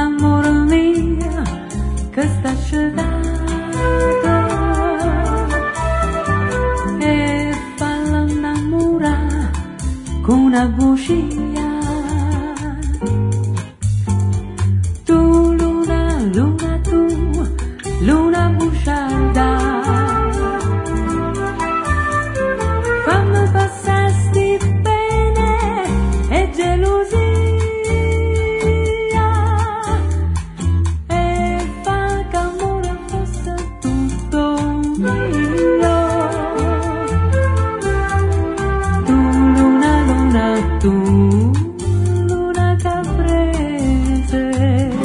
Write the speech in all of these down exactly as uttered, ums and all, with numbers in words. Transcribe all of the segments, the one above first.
amore mio che sta scedato e falla innamorare con una bugia. Tu luna, luna tu, luna bugiarda, fammi passare sti pene e gelosia e fa che amore fosse tutto mio. Tu luna, luna tu, luna caprese,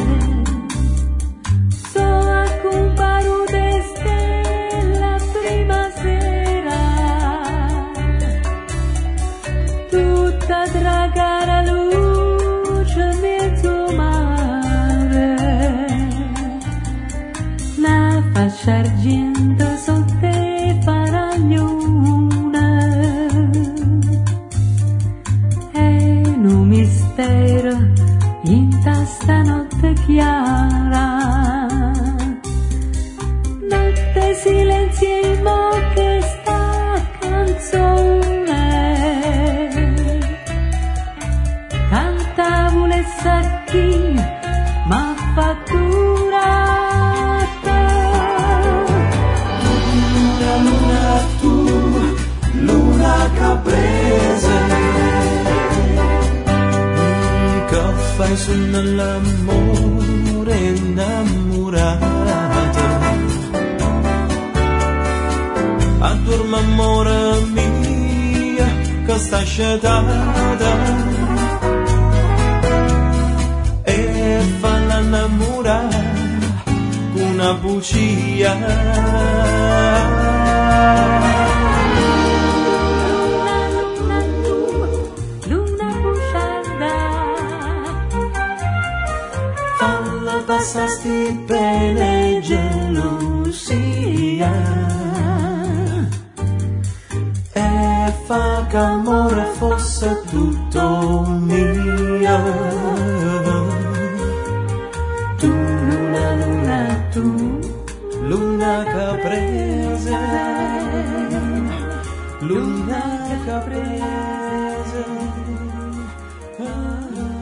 so accomparude stella prima sera, tutta tra la luce mezzo mare, la fascia argento sotto i paragnone e un mistero in sta notte chiara, notte silenzio che sta canzone cantavo le sacchi ma fatturata. Luna, luna tu, luna caprese, che fai su nell'amore innamorata. Addorma amore mia che sta scettata e falla innamorare con una bugia. Luna, luna tu, luna bugiarda, Falla passare sti pene e gelosia e fa che amore fosse tutto mio. Tu luna, luna tu, luna caprese, luna caprese. Ah.